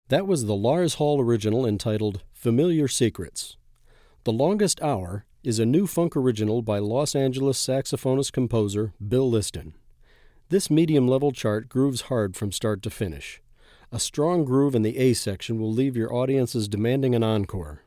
That was the Lars Hall original entitled Familiar Secrets. The Longest Hour is a new funk original by Los Angeles saxophonist-composer Bill Liston. This medium-level chart grooves hard from start to finish. A strong groove in the A section will leave your audiences demanding an encore.